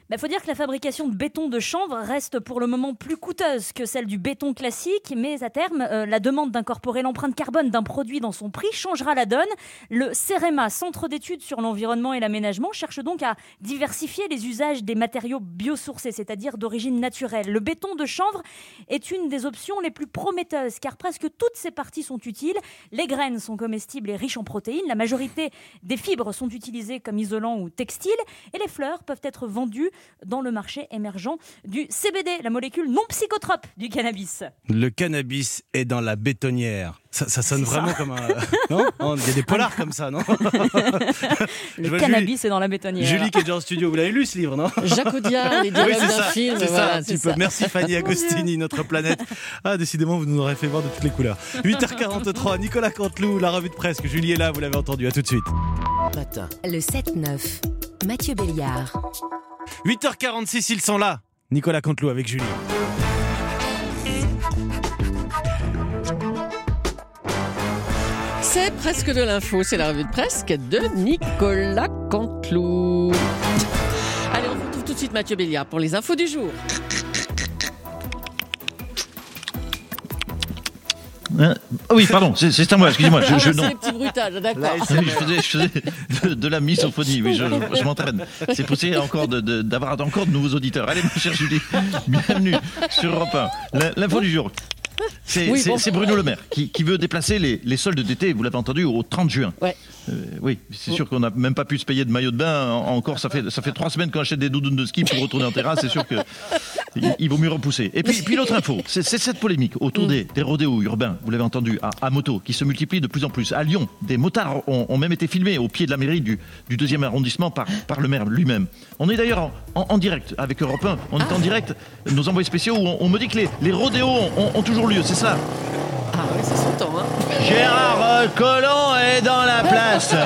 Faut dire que la fabrication de béton de chanvre reste pour le moment plus coûteuse que celle du béton classique, mais à terme, la demande d'incorporer l'empreinte carbone d'un produit dans son prix changera la donne. Le CEREMA, Centre d'études sur l'environnement et l'aménagement, cherche donc à diversifier les usages des matériaux biosourcés, c'est-à-dire d'origine naturelle. Le béton de chanvre est une des options les plus prometteuses, car presque toutes ses parties sont utiles. Les graines sont comestibles et riches en protéines. La majorité des fibres sont utilisées comme isolants ou textiles, et les fleurs peuvent être vendues dans le marché émergent du CBD, la molécule non psychotrope du cannabis. Le cannabis est dans la bétonnière. Ça sonne vraiment comme un... Non, il y a des polars comme ça, non? Le cannabis est dans la bétonnière. Julie qui est déjà en studio, vous l'avez lu ce livre, non? Jacques Audiard, les dialogues d'un film. C'est voilà, ça, un petit peu. Merci Fanny Agostini, notre planète. Ah, décidément, vous nous aurez fait voir de toutes les couleurs. 8h43, Nicolas Canteloup, la revue de presse. Julie est là, vous l'avez entendu. À tout de suite. Matin. Le 7-9. Mathieu Béliard. 8h46, ils sont là. Nicolas Canteloup avec Julie. C'est presque de l'info, c'est la revue de presse de Nicolas Canteloup. Allez, on retrouve tout de suite Mathieu Béliard pour les infos du jour. Oui, pardon, c'est à moi, excusez-moi. Non. C'est les petits bruitages, d'accord. Je faisais de la misophonie, oui, je m'entraîne. C'est possible d'avoir encore de nouveaux auditeurs. Allez, ma chère Julie, bienvenue sur Europe 1. L'info du jour. C'est Bruno Le Maire qui veut déplacer les soldes d'été, vous l'avez entendu, au 30 juin. Ouais. Oui, c'est sûr qu'on n'a même pas pu se payer de maillot de bain encore. Ça fait 3 semaines qu'on achète des doudounes de ski pour retourner en terrasse. C'est sûr qu'il vaut mieux repousser. Et puis l'autre info, c'est cette polémique autour des rodéos urbains, vous l'avez entendu, à moto, qui se multiplient de plus en plus. À Lyon, des motards ont même été filmés au pied de la mairie du 2e arrondissement par le maire lui-même. On est d'ailleurs en direct avec Europe 1. On est en direct, nos envoyés spéciaux, où on me dit que les rodéos ont toujours lieu, c'est ça? Ah oui, c'est son temps, hein. Gérard Collomb est dans la place.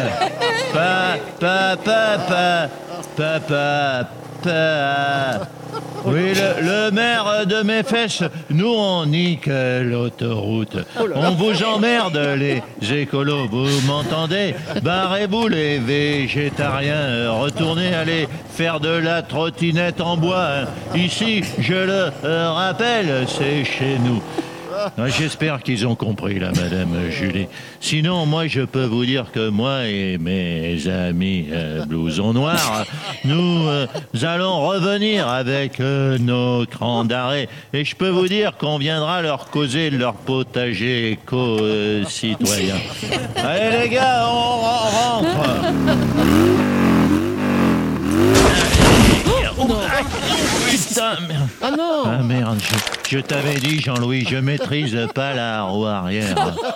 Oui, le maire de mes fesses, nous on nique l'autoroute. On vous emmerde les écolos, vous m'entendez? Barrez-vous les végétariens, retournez aller faire de la trottinette en bois. Ici, je le rappelle, c'est chez nous. J'espère qu'ils ont compris, là, Madame Julie. Sinon, moi, je peux vous dire que moi et mes amis blousons noirs, nous allons revenir avec nos crans d'arrêt. Et je peux vous dire qu'on viendra leur causer leur potager éco-citoyen. Allez, les gars, on rentre. Putain, merde. Ah non. Ah merde, je t'avais dit, Jean-Louis, je maîtrise pas la roue arrière.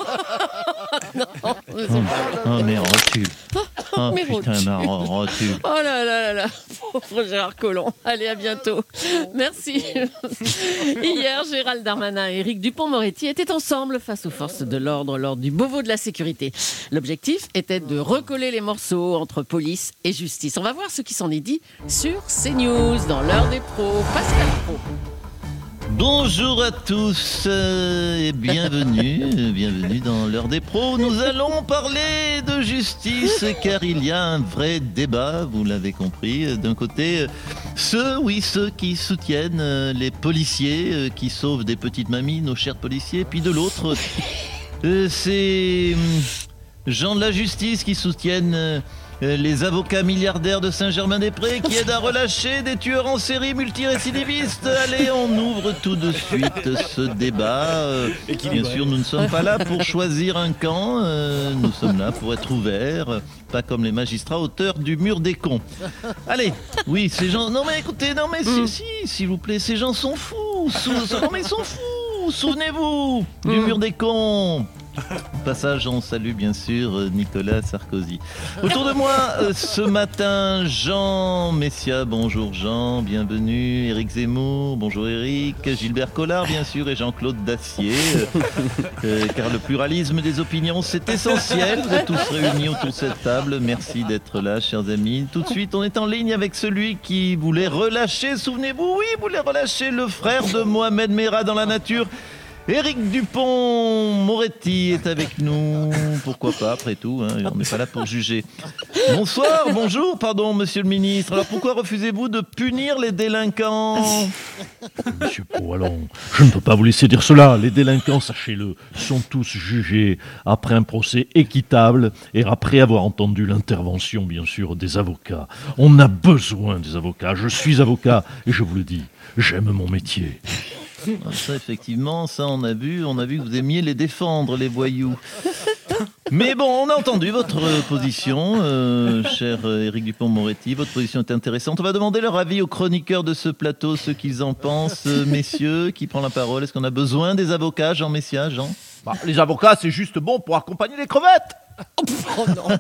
Oh merde, recule. Oh mais putain, ma recule. Oh là là là là, pauvre Gérard Collomb. Allez, à bientôt. Merci. Hier, Gérald Darmanin et Éric Dupond-Moretti étaient ensemble face aux forces de l'ordre lors du Beauvau de la sécurité. L'objectif était de recoller les morceaux entre police et justice. On va voir ce qui s'en est dit sur CNews dans l'heure des pros. Pascal Pro. Bonjour à tous et bienvenue dans l'heure des pros. Nous allons parler de justice car il y a un vrai débat, vous l'avez compris. D'un côté, ceux qui soutiennent les policiers qui sauvent des petites mamies, nos chers policiers. Puis de l'autre, ces gens de la justice qui soutiennent les avocats milliardaires de Saint-Germain-des-Prés qui aident à relâcher des tueurs en série multirécidivistes. Allez, on ouvre tout de suite ce débat. Bien sûr, nous ne sommes pas là pour choisir un camp. Nous sommes là pour être ouverts, pas comme les magistrats auteurs du mur des cons. Allez, oui, ces gens... Non mais écoutez, non mais si, s'il vous plaît, ces gens sont fous. Non mais ils sont fous. Souvenez-vous du mur des cons. Au passage, on salue bien sûr Nicolas Sarkozy. Autour de moi ce matin, Jean Messia, bonjour Jean, bienvenue. Éric Zemmour, bonjour Éric. Gilbert Collard bien sûr et Jean-Claude Dacier. Car le pluralisme des opinions c'est essentiel. Vous êtes tous réunis autour de cette table. Merci d'être là, chers amis. Tout de suite, on est en ligne avec celui qui voulait relâcher, souvenez-vous, oui, voulait relâcher le frère de Mohamed Merah dans la nature. Éric Dupond-Moretti est avec nous. Pourquoi pas, après tout, hein, on n'est pas là pour juger. Bonsoir, bonjour, pardon, monsieur le ministre. Alors pourquoi refusez-vous de punir les délinquants? Monsieur Poilon, je ne peux pas vous laisser dire cela. Les délinquants, sachez-le, sont tous jugés après un procès équitable et après avoir entendu l'intervention, bien sûr, des avocats. On a besoin des avocats. Je suis avocat et je vous le dis, j'aime mon métier. Ça, effectivement, ça on a vu que vous aimiez les défendre, les voyous. Mais bon, on a entendu votre position, cher Éric Dupond-Moretti. Votre position est intéressante. On va demander leur avis aux chroniqueurs de ce plateau, ce qu'ils en pensent. Messieurs, qui prend la parole? Est-ce qu'on a besoin des avocats, Jean Messia, Jean? Les avocats, c'est juste bon pour accompagner les crevettes. Oh non.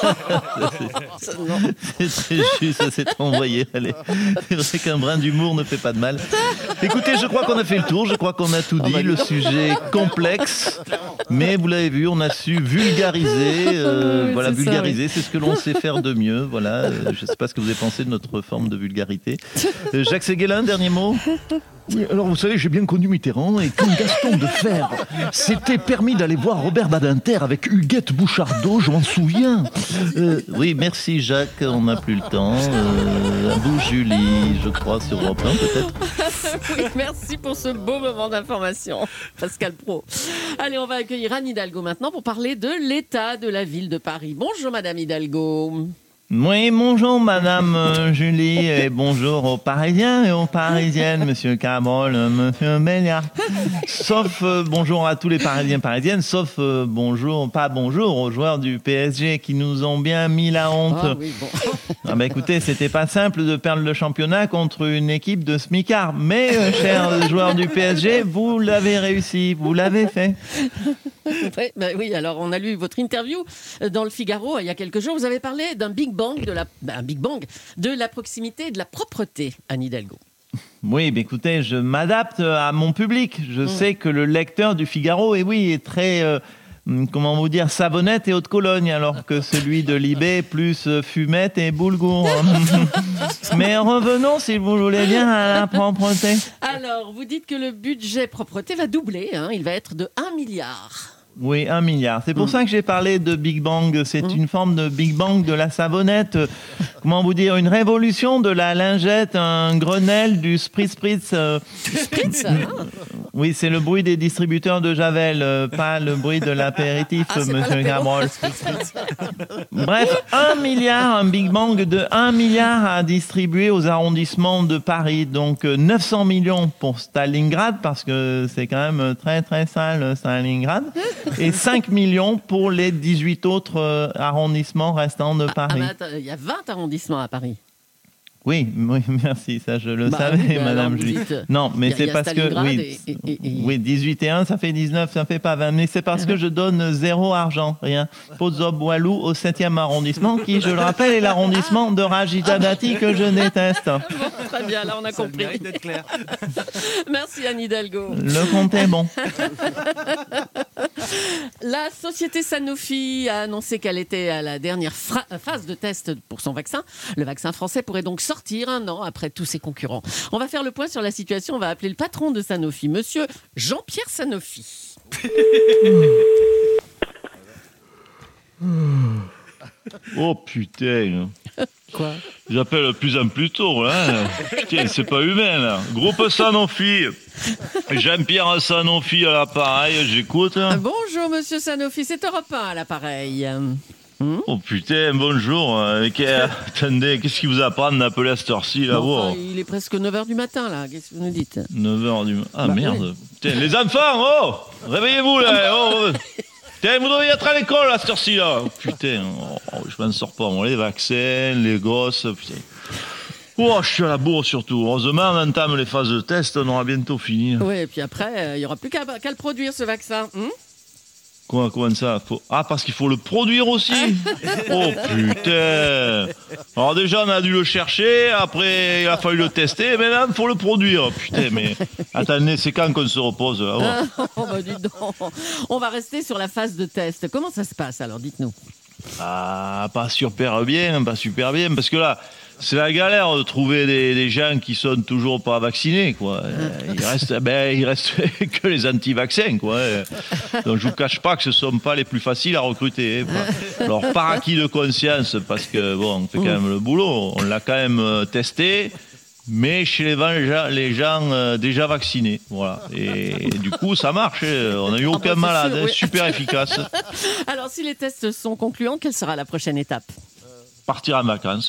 C'est très juste, ça s'est envoyé. Allez. C'est vrai qu'un brin d'humour ne fait pas de mal. Écoutez, je crois qu'on a fait le tour, je crois qu'on a tout dit. Le sujet est complexe, mais vous l'avez vu, on a su vulgariser. Voilà, vulgariser, c'est ce que l'on sait faire de mieux. Voilà, je ne sais pas ce que vous avez pensé de notre forme de vulgarité. Jacques Séguélin, dernier mot. Oui, alors vous savez, j'ai bien connu Mitterrand et quand Gaston Defferre s'était permis d'aller voir Robert Badinter avec Huguette Bouchardot, je m'en souviens. Oui, merci Jacques, on n'a plus le temps. À vous Julie, je crois, sur Europe 1 peut-être. Oui, merci pour ce beau moment d'information, Pascal Praud. Allez, on va accueillir Anne Hidalgo maintenant pour parler de l'état de la ville de Paris. Bonjour Madame Hidalgo. Oui, bonjour Madame Julie et bonjour aux Parisiens et aux Parisiennes, Monsieur Cabrol, Monsieur Béliard. Sauf bonjour à tous les Parisiens parisiennes, sauf bonjour aux joueurs du PSG qui nous ont bien mis la honte. Ah oui, bon. Ah bah écoutez, c'était pas simple de perdre le championnat contre une équipe de smicards, mais chers joueurs du PSG, vous l'avez réussi, vous l'avez fait. Oui, alors on a lu votre interview dans le Figaro il y a quelques jours. Vous avez parlé d'un Big Bang de la proximité et de la propreté, Anne Hidalgo. Oui, mais écoutez, je m'adapte à mon public. Je sais que le lecteur du Figaro, est très, comment vous dire, savonnette et Haute-Cologne, alors que celui de Libé plus fumette et boulgour. Mais revenons, si vous voulez bien, à la propreté. Alors, vous dites que le budget propreté va doubler, il va être de 1 milliard. Oui, 1 milliard. C'est pour ça que j'ai parlé de Big Bang. C'est une forme de Big Bang de la savonnette. Comment vous dire? Une révolution de la lingette, un Grenelle du Spritz. Spritz Oui, c'est le bruit des distributeurs de Javel, pas le bruit de l'apéritif, Monsieur Cabrol. Bref, 1 milliard, un Big Bang de 1 milliard à distribuer aux arrondissements de Paris. Donc 900 millions pour Stalingrad, parce que c'est quand même très très sale Stalingrad. Et 5 millions pour les 18 autres arrondissements restants de Paris. Il y a 20 arrondissements à Paris. Oui, merci, ça je le savais, Madame Julie. Non, mais c'est parce que, oui, 18 et 1, ça fait 19, ça fait pas 20, mais c'est parce que je donne 0 argent, rien. Pozzo-Boilou au 7e arrondissement, qui, je le rappelle, est l'arrondissement de Rajida Dati que je déteste. Bon, très bien, là on a compris. Ça mérite d'être clair. Merci Anne Hidalgo. Le compte est bon. La société Sanofi a annoncé qu'elle était à la dernière phase de test pour son vaccin. Le vaccin français pourrait donc sortir 1 an après tous ses concurrents. On va faire le point sur la situation. On va appeler le patron de Sanofi, monsieur Jean-Pierre Sanofi. Oh putain. Quoi? J'appelle de plus en plus tôt, hein. Putain, c'est pas humain, là. Groupe Sanofi. Jean-Pierre Sanofi à l'appareil, j'écoute. Bonjour, monsieur Sanofi, c'est Europe 1 à l'appareil. Oh putain, bonjour. Attendez, qu'est-ce qui vous apprend d'appeler à cette heure-ci, là? Enfin, il est presque 9h du matin, là. Qu'est-ce que vous nous dites? 9h du matin. Ah, merde. Oui. Putain, les enfants, oh! Réveillez-vous, là. Oh. Putain, vous devriez être à l'école à cette heure-ci, là. Oh, putain, je m'en sors pas. Bon, les vaccins, les gosses, putain. Oh, je suis à la bourre surtout. Heureusement, on entame les phases de test, on aura bientôt fini. Oui, et puis après, il n'y aura plus qu'à le produire, ce vaccin. Comment ça? parce qu'il faut le produire aussi. Oh putain. Alors déjà, on a dû le chercher, après il a fallu le tester, mais là, il faut le produire. Putain, mais attendez, c'est quand qu'on se repose là? Oh, bah, dis donc. On va rester sur la phase de test. Comment ça se passe alors? Dites-nous. Pas super bien, parce que là, c'est la galère de trouver des gens qui sont toujours pas vaccinés, quoi. Il reste que les anti-vaccins, quoi. Donc je vous cache pas que ce sont pas les plus faciles à recruter. Alors par acquis de conscience, parce que bon, on fait quand même le boulot, on l'a quand même testé. Mais chez les gens déjà vaccinés, voilà. Et du coup, ça marche. On n'a eu aucun malade, sûr, oui. Super efficace. Alors, si les tests sont concluants, quelle sera la prochaine étape ? Partir en vacances.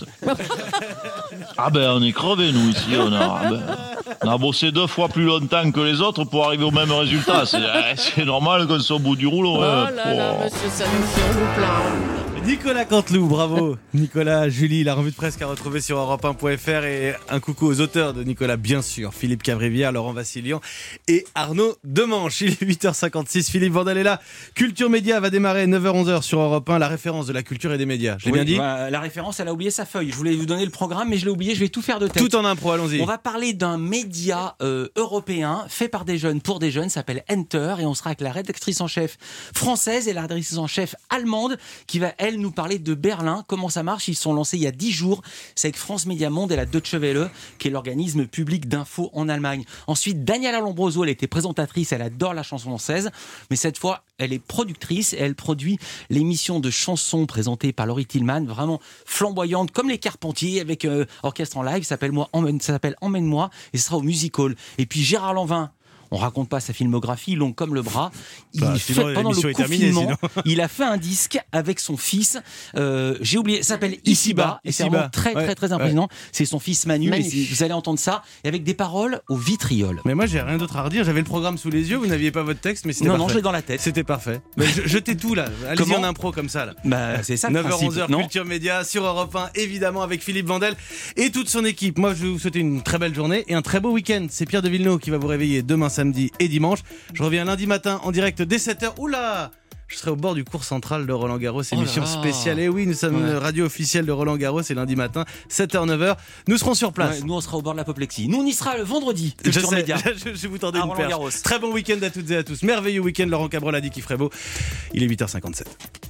On est crevés, nous, ici. On a bossé 2 fois plus longtemps que les autres pour arriver au même résultat. C'est normal qu'on soit au bout du rouleau. Oh là là, monsieur Sanofi, on vous plaint. Nicolas Canteloup, bravo. Nicolas, Julie, la revue de presse qu'a retrouvée sur Europe1.fr et un coucou aux auteurs de Nicolas, bien sûr. Philippe Cavrivière, Laurent Vassilian et Arnaud Demanche. Il est 8h56, Philippe Vandel est là. Culture Média va démarrer 9h-11h sur Europe1, la référence de la culture et des médias. Je l'ai bien dit la référence, elle a oublié sa feuille. Je voulais vous donner le programme, mais je l'ai oublié, je vais tout faire de tête. Tout en impro, allons-y. On va parler d'un média européen fait par des jeunes pour des jeunes, s'appelle Enter, et on sera avec la rédactrice en chef française et la rédactrice en chef allemande qui va, elle, nous parler de Berlin. Comment ça marche ? Ils sont lancés il y a 10 jours. C'est avec France Média Monde et la Deutsche Welle, qui est l'organisme public d'info en Allemagne. Ensuite, Daniela Lombroso, elle était présentatrice, elle adore la chanson française, mais cette fois, elle est productrice et elle produit l'émission de chansons présentée par Laurie Tillman, vraiment flamboyante, comme les Carpentiers, avec orchestre en live. Ça s'appelle Emmène-moi, et ce sera au Music Hall. Et puis Gérard Lanvin, on raconte pas sa filmographie, long comme le bras. Pendant le confinement, il a fait un disque avec son fils. J'ai oublié, ça s'appelle Ici-bas. Et c'est vraiment très impressionnant. Ouais. C'est son fils Manu. Et vous allez entendre ça. Et avec des paroles au vitriol. Mais moi, j'ai rien d'autre à redire. J'avais le programme sous les yeux. Vous n'aviez pas votre texte, mais c'était parfait. Non, je l'ai dans la tête. C'était parfait. Mais jetez tout là. Allez-y en impro comme ça. Là. C'est ça. 9h-11h, Culture Média sur Europe 1, évidemment avec Philippe Vandel et toute son équipe. Moi, je vais vous souhaiter une très belle journée et un très beau week-end. C'est Pierre de Villeneuve qui va vous réveiller demain samedi et dimanche. Je reviens lundi matin en direct dès 7h. Oula! Je serai au bord du cours central de Roland Garros, émission spéciale. Et oui, nous sommes une radio officielle de Roland Garros, c'est lundi matin, 7h, 9h. Nous serons sur place. Nous, on sera au bord de l'apoplexie. Nous, on y sera le vendredi. Je vous tendais une perche. Très bon week-end à toutes et à tous. Merveilleux week-end, Laurent Cabrol a dit qu'il ferait beau. Il est 8h57.